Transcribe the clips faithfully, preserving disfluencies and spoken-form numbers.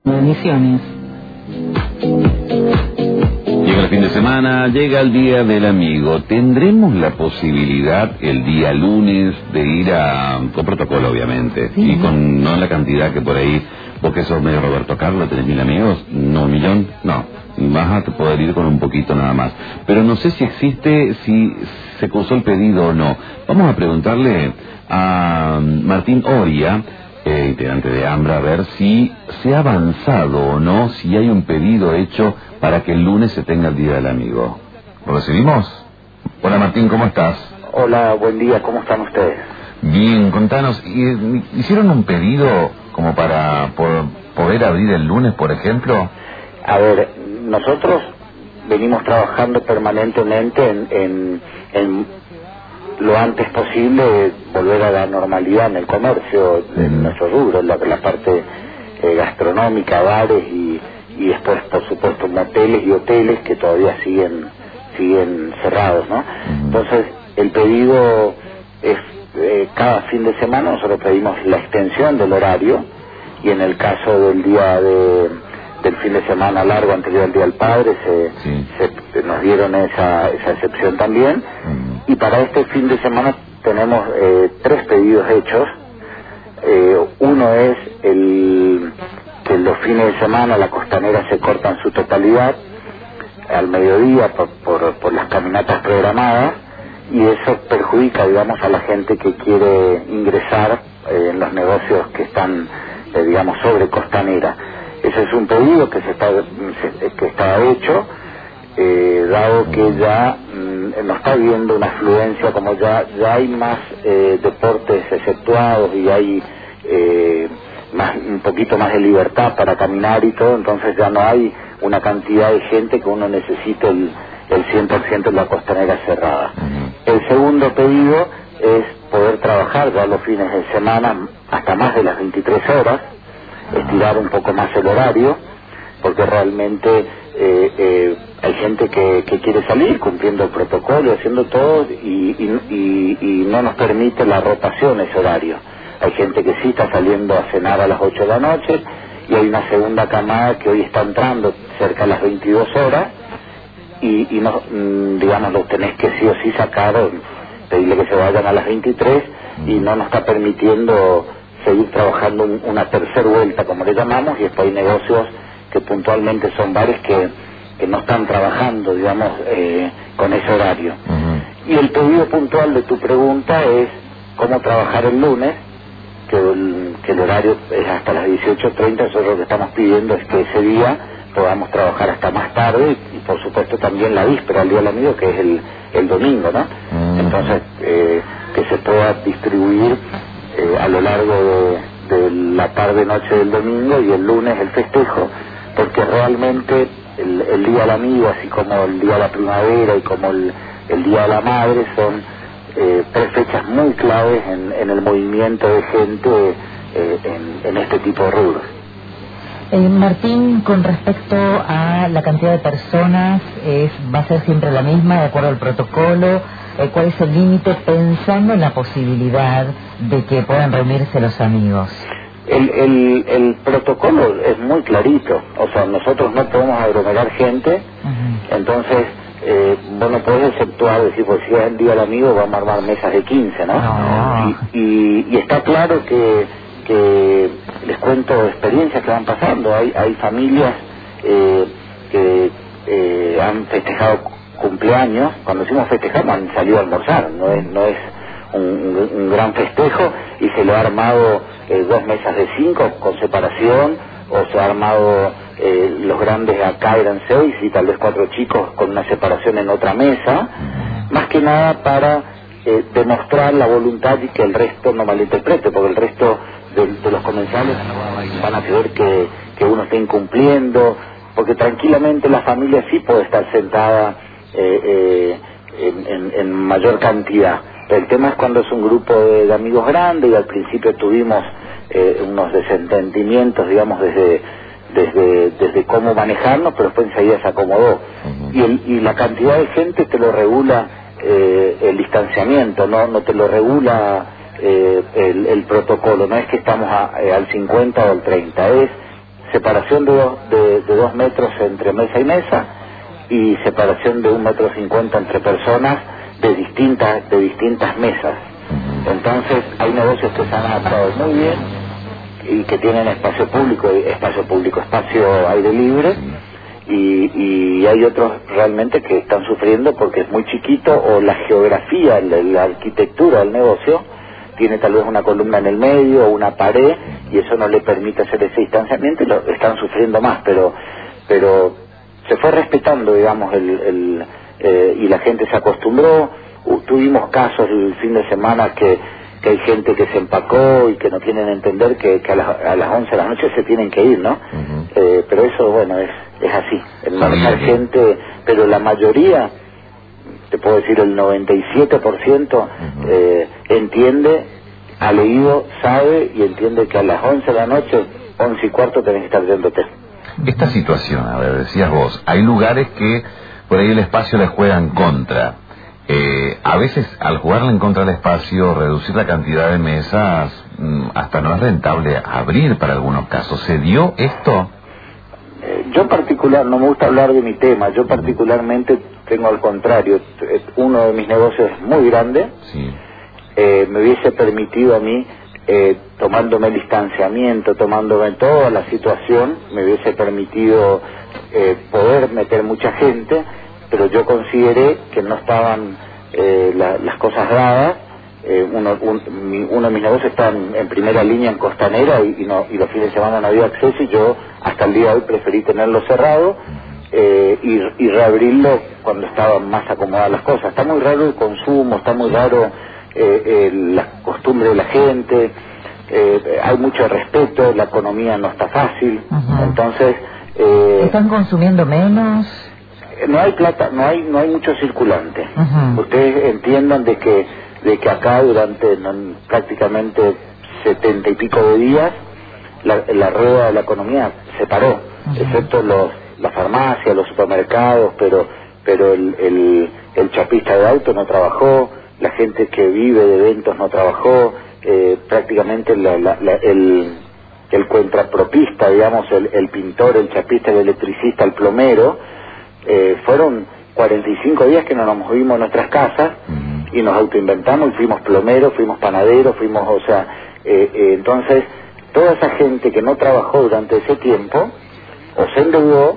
Bendiciones. Llega el fin de semana, llega el Día del Amigo. ¿Tendremos la posibilidad el día lunes de ir a... con protocolo, obviamente, sí, y con no la cantidad que por ahí, vos que sos medio Roberto Carlos, tenés mil amigos, no un millón, no, vas a poder ir con un poquito nada más. Pero no sé si existe, si se cursó el pedido o no. Vamos a preguntarle a Martín Oria, Eh, integrante de AMBRA, a ver si se ha avanzado o no, si hay un pedido hecho para que el lunes se tenga el Día del Amigo. ¿Lo recibimos? Hola Martín, ¿cómo estás? Hola, buen día, ¿cómo están ustedes? Bien, contanos, ¿hicieron un pedido como para por, poder abrir el lunes, por ejemplo? A ver, nosotros venimos trabajando permanentemente en, en, en lo antes posible volver a la normalidad en el comercio, en nuestro rubro, la, la parte eh, gastronómica, bares y, y después, por supuesto, moteles y hoteles que todavía siguen siguen cerrados, ¿no? Entonces, el pedido es, eh, cada fin de semana nosotros pedimos la extensión del horario, y en el caso del día de, del fin de semana largo anterior al Día del Padre, se, sí. se nos dieron esa, esa excepción también. Y para este fin de semana tenemos eh, tres pedidos hechos. Eh, uno es el que los fines de semana la costanera se corta en su totalidad al mediodía por, por, por las caminatas programadas, y eso perjudica, digamos, a la gente que quiere ingresar eh, en los negocios que están, eh, digamos, sobre costanera. Ese es un pedido que se está se, que está hecho. Eh, dado que ya mm, no está habiendo una afluencia, como ya ya hay más eh, deportes exceptuados y hay eh, más, un poquito más de libertad para caminar y todo, entonces ya no hay una cantidad de gente que uno necesite el, el cien por ciento de la costanera cerrada. El segundo pedido es poder trabajar ya los fines de semana hasta más de las veintitrés horas, estirar un poco más el horario, porque realmente eh, eh, hay gente que, que quiere salir cumpliendo el protocolo, haciendo todo, y, y, y, y no nos permite la rotación ese horario. Hay gente que sí está saliendo a cenar a las ocho de la noche, y hay una segunda camada que hoy está entrando cerca de las veintidós horas, y, y no, digamos, los tenés que sí o sí sacar, pedirle que se vayan a las veintitrés, y no nos está permitiendo seguir trabajando un, una tercera vuelta, como le llamamos, y después hay negocios que puntualmente son bares que, que no están trabajando, digamos, eh, con ese horario. Uh-huh. Y el pedido puntual de tu pregunta es cómo trabajar el lunes, que el, que el horario es hasta las dieciocho treinta. Nosotros lo que estamos pidiendo es que ese día podamos trabajar hasta más tarde, y, y por supuesto también la víspera, el Día del Amigo, que es el, el domingo, ¿no? Uh-huh. Entonces, eh, que se pueda distribuir eh, a lo largo de, de la tarde-noche del domingo, y el lunes el festejo, porque realmente el, el Día del Amigo, así como el Día de la Primavera y como el, el Día de la Madre, son eh, tres fechas muy claves en, en el movimiento de gente eh, en, en este tipo de rubros. Eh, Martín, con respecto a la cantidad de personas, es, ¿va a ser siempre la misma de acuerdo al protocolo? Eh, ¿Cuál es el límite, pensando en la posibilidad de que puedan reunirse los amigos? El, el, el protocolo es muy clarito, o sea, nosotros no podemos aglomerar gente. Uh-huh. Entonces, eh, vos no podés exceptuar, decir, pues si es el Día del Amigo vamos a armar mesas de quince, ¿no? No. Y, y, y está claro que, que les cuento experiencias que van pasando. Hay, hay familias eh, que eh, han festejado cumpleaños. Cuando decimos festejamos, han salido a almorzar, no es, no es un, un, un gran festejo, y se le ha armado eh, dos mesas de cinco con separación, o se ha armado eh, los grandes acá eran seis y tal vez cuatro chicos con una separación en otra mesa, más que nada para eh, demostrar la voluntad y que el resto no malinterprete, porque el resto de, de los comensales van a creer que, que uno está incumpliendo, porque tranquilamente la familia sí puede estar sentada eh, eh, en, en, en mayor cantidad. El tema es cuando es un grupo de, de amigos grandes, y al principio tuvimos eh, unos desentendimientos, digamos, desde, desde desde cómo manejarnos, pero después enseguida se acomodó. Uh-huh. y, el, y la cantidad de gente te lo regula eh, el distanciamiento, no no te lo regula eh, el, el protocolo. No es que estamos a, eh, al cincuenta o al treinta, es separación de dos, de, de dos metros entre mesa y mesa y separación de un metro cincuenta entre personas de distintas de distintas mesas. Entonces hay negocios que se han adaptado muy bien y que tienen espacio público, espacio público, espacio aire libre, y, y hay otros realmente que están sufriendo porque es muy chiquito o la geografía, la, la arquitectura del negocio tiene tal vez una columna en el medio o una pared y eso no le permite hacer ese distanciamiento y lo están sufriendo más, pero pero se fue respetando, digamos, el, el eh, y la gente se acostumbró. Uh, tuvimos casos el fin de semana que, que hay gente que se empacó y que no tienen a entender que, que a, las, a las once de la noche se tienen que ir, ¿no? Uh-huh. eh, pero eso, bueno, es, es así, el manejar gente, pero la mayoría, te puedo decir el noventa y siete por ciento, uh-huh. eh, entiende, ha leído, sabe y entiende que a las once de la noche, once y cuarto tenés que estar yéndote. Esta situación, a ver, decías vos, hay lugares que por ahí el espacio les juega en contra. Eh, a veces al jugarle en contra del espacio, reducir la cantidad de mesas, mmm, hasta no es rentable abrir para algunos casos. ¿Se dio esto? Eh, yo en particular, no me gusta hablar de mi tema, yo particularmente tengo al contrario, uno de mis negocios es muy grande, sí. eh, me hubiese permitido a mí, eh, tomándome el distanciamiento, tomándome toda la situación, me hubiese permitido eh, poder meter mucha gente, pero yo consideré que no estaban eh, la, las cosas dadas. Eh, uno, un, mi, uno de mis negocios está en, en primera línea en Costanera y, y, no, y los fines de semana no había acceso y yo hasta el día de hoy preferí tenerlo cerrado eh, y, y reabrirlo cuando estaban más acomodadas las cosas. Está muy raro el consumo, está muy raro eh, eh, la costumbre de la gente, eh, hay mucho respeto, la economía no está fácil, uh-huh. entonces... Eh, ¿Están consumiendo menos? No hay plata, no hay no hay mucho circulante. Uh-huh. Ustedes entiendan de que de que acá durante no, prácticamente setenta y pico de días la, la rueda de la economía se paró, uh-huh. excepto los las farmacias, los supermercados, pero pero el, el el chapista de auto no trabajó, la gente que vive de eventos no trabajó, eh, prácticamente la, la, la, el el contrapropista, digamos, el, el pintor, el chapista, el electricista, el plomero. Eh, fueron cuarenta y cinco días que no nos movimos en nuestras casas uh-huh. y nos autoinventamos y fuimos plomeros, fuimos panaderos, fuimos, o sea, eh, eh, entonces toda esa gente que no trabajó durante ese tiempo o se endeudó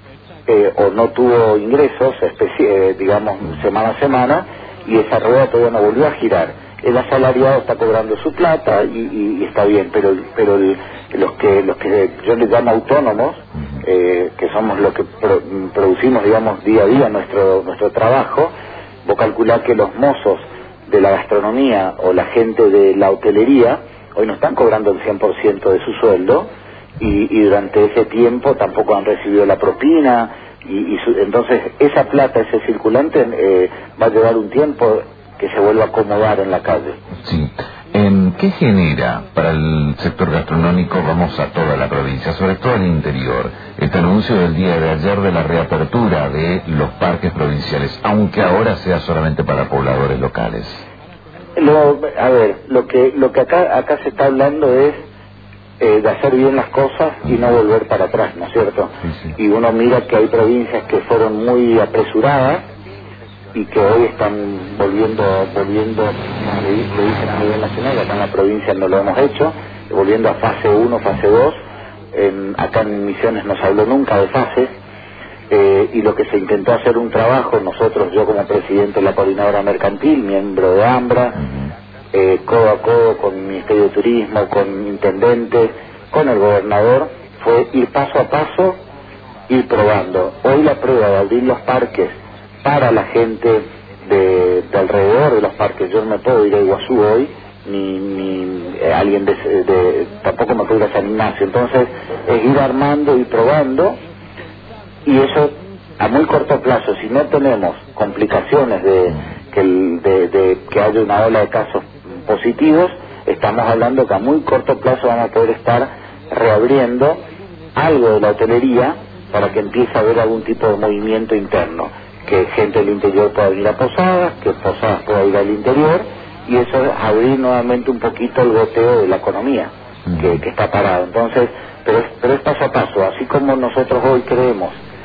eh, o no tuvo ingresos, especi- eh, digamos, semana a semana, y esa rueda todavía no volvió a girar. El asalariado está cobrando su plata y, y, y está bien, pero pero el, los que los que yo les llamo autónomos, eh, que somos los que pro, producimos, digamos, día a día nuestro nuestro trabajo, vos calculás que los mozos de la gastronomía o la gente de la hotelería hoy no están cobrando el cien por ciento de su sueldo y, y durante ese tiempo tampoco han recibido la propina y, y su, entonces esa plata, ese circulante eh, va a llevar un tiempo que se vuelva a acomodar en la calle. Sí. Eh, ¿Qué genera para el sector gastronómico, vamos a toda la provincia, sobre todo el interior, este anuncio del día de ayer de la reapertura de los parques provinciales, aunque ahora sea solamente para pobladores locales? Lo, a ver, lo que lo que acá acá se está hablando es eh, de hacer bien las cosas y no volver para atrás, ¿no es cierto? Sí, sí. Y uno mira que hay provincias que fueron muy apresuradas y que hoy están volviendo, volviendo, como le, le dicen a nivel nacional, acá en la provincia no lo hemos hecho, volviendo a fase uno, fase dos, en, acá en Misiones no se habló nunca de fases, eh, y lo que se intentó hacer un trabajo, nosotros, yo como presidente de la Coordinadora Mercantil, miembro de AMBRA, eh, codo a codo con el Ministerio de Turismo, con intendentes, con el gobernador, fue ir paso a paso, ir probando. Hoy la prueba de abrir los parques para la gente de, de alrededor de los parques, yo no me puedo ir a Iguazú hoy, ni, ni eh, alguien de, de, tampoco me puedo ir a San Ignacio, entonces es ir armando y probando, y eso a muy corto plazo, si no tenemos complicaciones de que, el, de, de que haya una ola de casos positivos, estamos hablando que a muy corto plazo vamos a poder estar reabriendo algo de la hotelería para que empiece a haber algún tipo de movimiento interno, que gente del interior pueda ir a Posadas, que Posadas pueda ir al interior, y eso es abrir nuevamente un poquito el goteo de la economía, que, que está parado. Entonces, pero es, pero es paso a paso, así como nosotros hoy creemos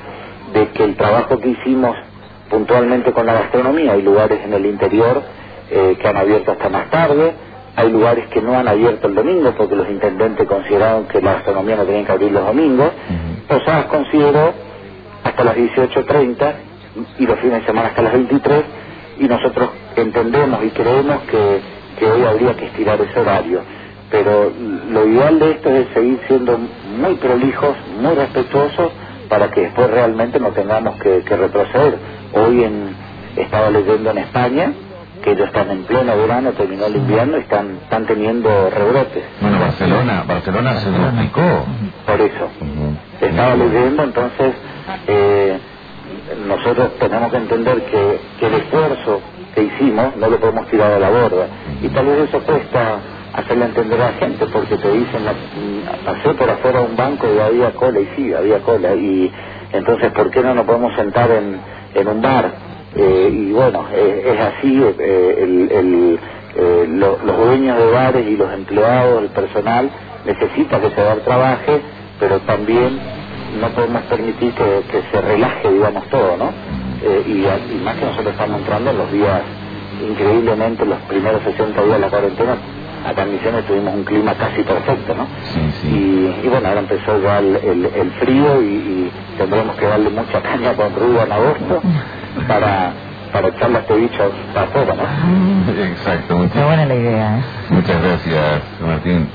de que el trabajo que hicimos puntualmente con la gastronomía, hay lugares en el interior eh, que han abierto hasta más tarde, hay lugares que no han abierto el domingo porque los intendentes consideraron que la gastronomía no tenía que abrir los domingos. Posadas consideró hasta las dieciocho treinta y los fines de semana hasta las veintitrés, y nosotros entendemos y creemos que, que hoy habría que estirar ese horario. Pero lo ideal de esto es seguir siendo muy prolijos, muy respetuosos, para que después realmente no tengamos que, que retroceder. Hoy en, estaba leyendo en España que ellos están en pleno verano, terminó el invierno y están, están teniendo rebrotes. Bueno, Barcelona, Barcelona se duplicó. Por eso. Uh-huh. Estaba leyendo, entonces eh, nosotros tenemos que entender que, que el esfuerzo que hicimos no lo podemos tirar a la borda. Y tal vez eso cuesta hacerle entender a la gente, porque te dicen, la, pasé por afuera de un banco y había cola, y sí, había cola, y entonces ¿por qué no nos podemos sentar en, en un bar? Eh, y bueno, eh, es así, eh, el, el, eh, lo, los dueños de bares y los empleados, el personal, necesita que ese bar trabaje, pero también no podemos permitir que, que se relaje, digamos, todo, ¿no? Eh, y, y más que nosotros estamos entrando en los días, increíblemente, los primeros sesenta días de la cuarentena, acá en Misiones tuvimos un clima casi perfecto, ¿no? Sí, sí. Y, y bueno, ahora empezó ya el, el, el frío y, y tendremos que darle mucha caña con ruda en agosto para, para echarle a este bicho afuera, ¿no? Exacto. Está buena la idea, ¿eh? Muchas gracias, Martín.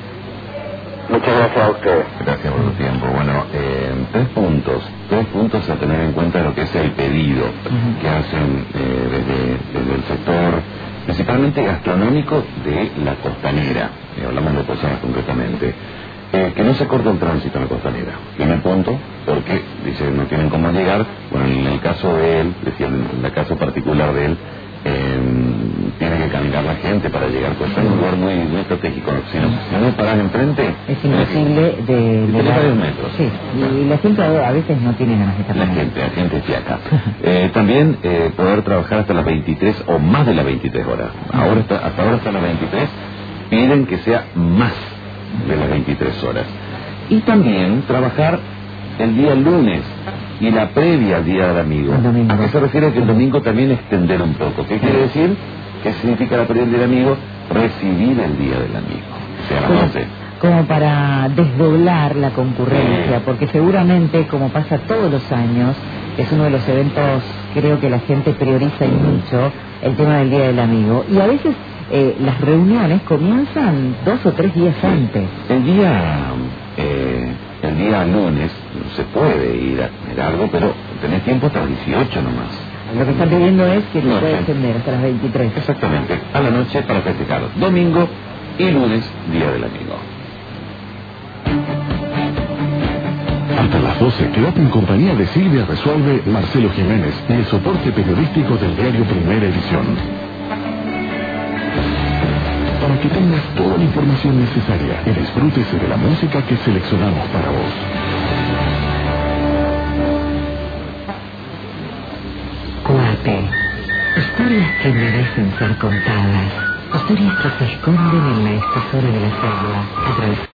Muchas gracias a ustedes. Gracias por tu tiempo. Bueno, eh, tres puntos, tres puntos a tener en cuenta de lo que es el pedido uh-huh. que hacen eh, desde, desde el sector, principalmente gastronómico, de la costanera. Eh, hablamos de Posadas concretamente. Eh, que no se corta el tránsito en la costanera. Primer punto, porque dice no tienen cómo llegar. Bueno, en el caso de él, decía, en el caso particular de él, eh, tiene que caminar la gente para llegar, pues está en un lugar muy, muy estratégico. Si no, si no paras enfrente, es imposible de, de de varios metros. Sí, y la gente a veces no tiene ganas de estar. La gente, la gente es fiaca. eh, también eh, poder trabajar hasta las veintitrés o más de las veintitrés horas. Ahora está, hasta ahora hasta las veintitrés, piden que sea más de las veintitrés horas. Y también trabajar el día lunes y la previa al Día del Amigo. ¿A qué se refiere? Que el domingo también extender un poco. ¿Qué quiere decir? ¿Qué significa la previa del Día del Amigo? Recibir el Día del Amigo. O sea, como, no sé. como para desdoblar la concurrencia, eh. porque seguramente, como pasa todos los años, es uno de los eventos, creo que la gente prioriza y mucho, el tema del Día del Amigo. Y a veces Eh, las reuniones comienzan dos o tres días antes. El día eh, el día lunes se puede ir a comer algo, pero tenés tiempo hasta las dieciocho nomás. Lo que están pidiendo es que no, se puede extender hasta las veintitrés. Exactamente, a la noche para festejar domingo y lunes, Día del Amigo. Hasta las doce, quédate en compañía de Silvia Resuelve, Marcelo Jiménez y el soporte periodístico del diario Primera Edición, para que tengas toda la información necesaria y disfrutes de la música que seleccionamos para vos. Cuate, historias que merecen ser contadas, historias que se esconden en la espesura de la selva, a través